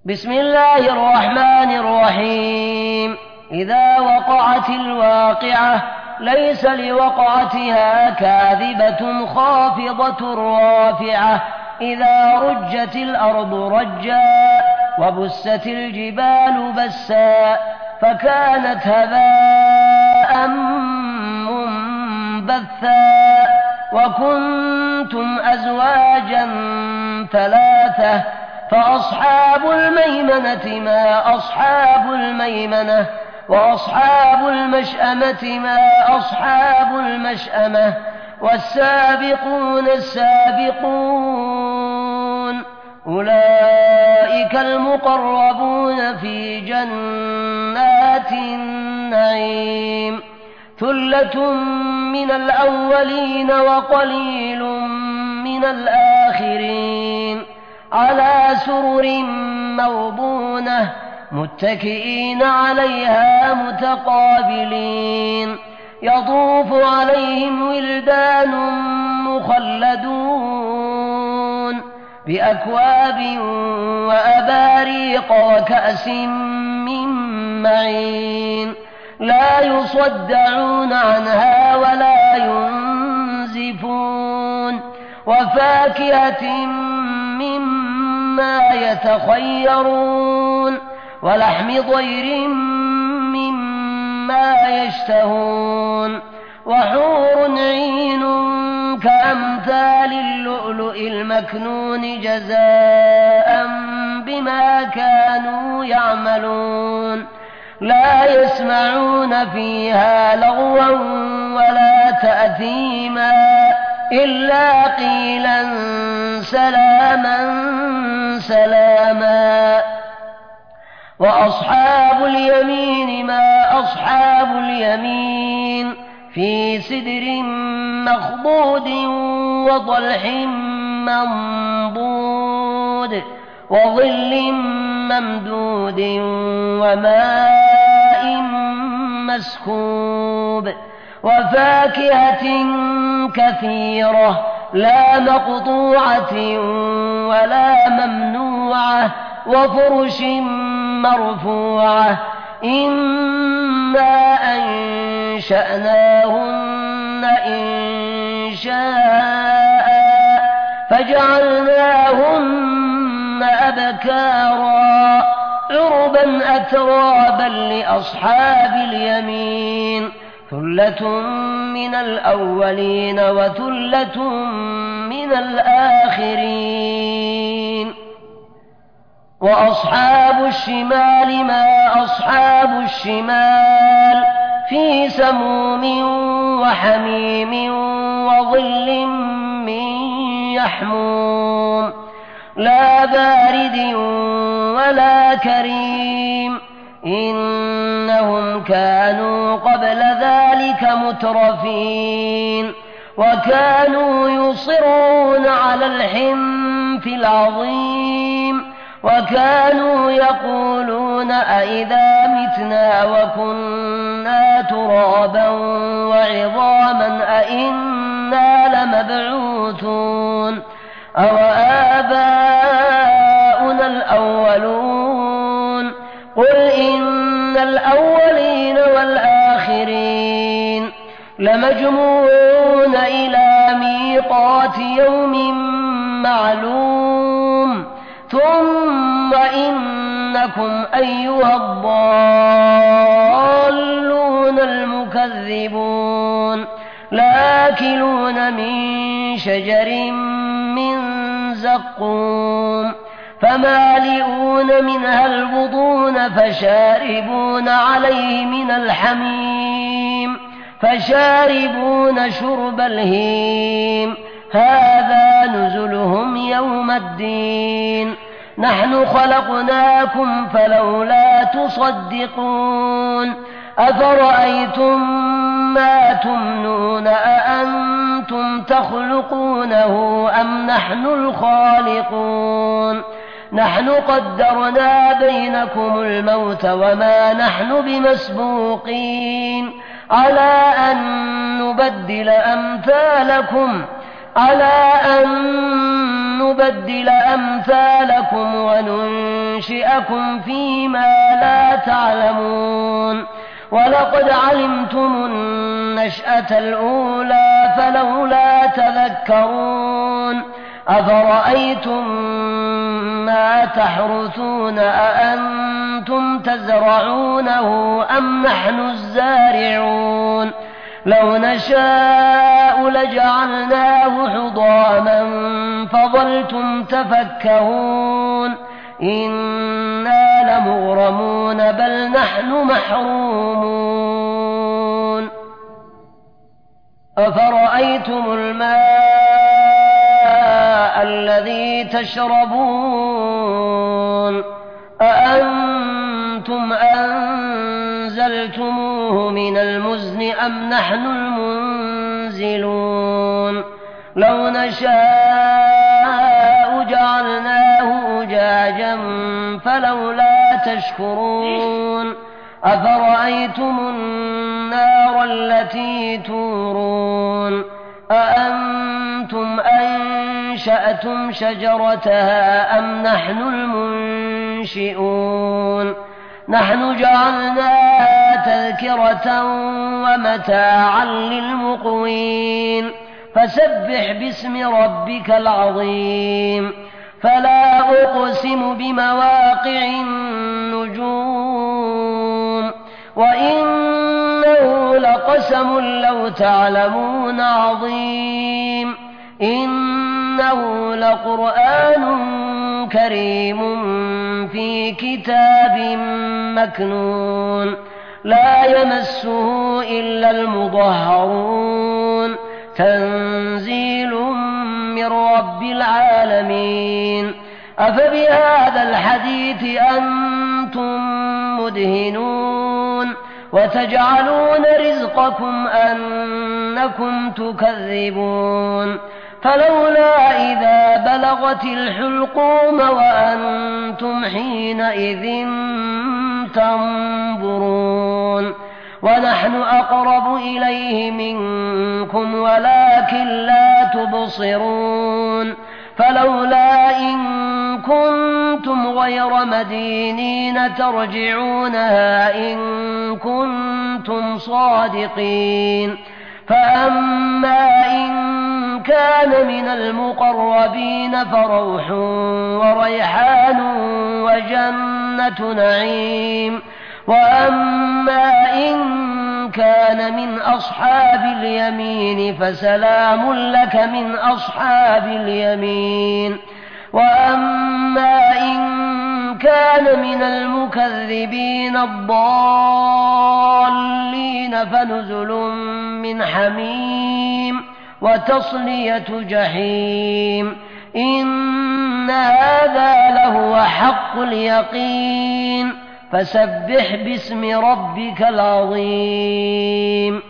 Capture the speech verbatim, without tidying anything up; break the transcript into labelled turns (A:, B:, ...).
A: بسم الله الرحمن الرحيم. إذا وقعت الواقعة ليس لوقعتها كاذبة خافضة رافعة إذا رجت الأرض رجا وبست الجبال بسا فكانت هباء منبثا وكنتم أزواجا ثلاثة فأصحاب الميمنة ما أصحاب الميمنة وأصحاب المشأمة ما أصحاب المشأمة والسابقون السابقون أولئك المقربون في جنات النعيم ثلة من الأولين وقليل من الآخرين على سرر موضونة متكئين عليها متقابلين يطوف عليهم ولدان مخلدون بأكواب وأباريق وكأس من معين لا يصدعون عنها ولا ينزفون وفاكهة مما يتخيرون ولحم طير مما يشتهون وحور عين كأمثال اللؤلؤ المكنون جزاء بما كانوا يعملون لا يسمعون فيها لغوا ولا تأثيما إلا قيلا سلاما سلاما وأصحاب اليمين ما أصحاب اليمين في سدر مخضود وطلح منضود وظل ممدود وماء مسكوب وفاكهة كثيرة لا مقطوعة ولا ممنوعة وفرش مرفوعة إنا أنشأناهن إن شاء فجعلناهن أبكارا عربا أترابا لأصحاب اليمين ثلة من الأولين وثلة من الآخرين وأصحاب الشمال ما أصحاب الشمال في سموم وحميم وظل من يحموم لا بارد ولا كريم إنهم كانوا قبل ذلك مترفين وكانوا يصرون على الحنث العظيم وكانوا يقولون أئذا متنا وكنا ترابا وعظاما أئنا لمبعوثون أوآباؤنا الأولون قل إن الأولين والآخرين لمجموعون إلى ميقات يوم معلوم ثم إنكم أيها الضالون المكذبون لآكلون من شجر من زقوم فمالئون منها البطون فشاربون عليه من الحميم فشاربون شرب الهيم هذا نزلهم يوم الدين نحن خلقناكم فلولا تصدقون أفرأيتم ما تمنون أأنتم تخلقونه أم نحن الخالقون نحن قدرنا بينكم الموت وما نحن بمسبوقين على أن نبدل أمثالكم على أن نبدل أمثالكم وننشئكم فيما لا تعلمون ولقد علمتم النشأة الأولى فلولا تذكرون أفرأيتم ما تحرثون أأنتم تزرعونه أم نحن الزارعون لو نشاء لجعلناه حطاما فظلتم تفكهون إنا لمغرمون بل نحن محرومون أفرأيتم الماء الذي تشربون أأنتم أنزلتموه من المزن أم نحن المنزلون لو نشاء جعلناه أجاجا فلولا تشكرون أفرأيتم النار التي تورون أأنتم أنشأتم شجرتها أم نحن المنشئون نحن جعلناها تذكرة ومتاعا للمقوين فسبح باسم ربك العظيم فلا أقسم بمواقع النجوم وإنه لقسم لو تعلمون عظيم إنه لقرآن كريم في كتاب مكنون لا يمسه إلا المطهرون تنزيل من رب العالمين أفبهذا الحديث أنتم مدهنون وتجعلون رزقكم أنكم تكذبون فلولا إذا بلغت الحلقوم وأنتم حينئذ تنظرون ونحن أقرب إليه منكم ولكن لا تبصرون فلولا إن كنتم غير مدينين ترجعونها إن كنتم صادقين فأما إن كان من المقربين فروح وريحان وجنة نعيم وأما إن كان من أصحاب اليمين فسلام لك من أصحاب اليمين وأما إن كان من المكذبين الضالين فنزل من حميم وتصلية جحيم إن هذا لهو حق اليقين فسبح باسم ربك العظيم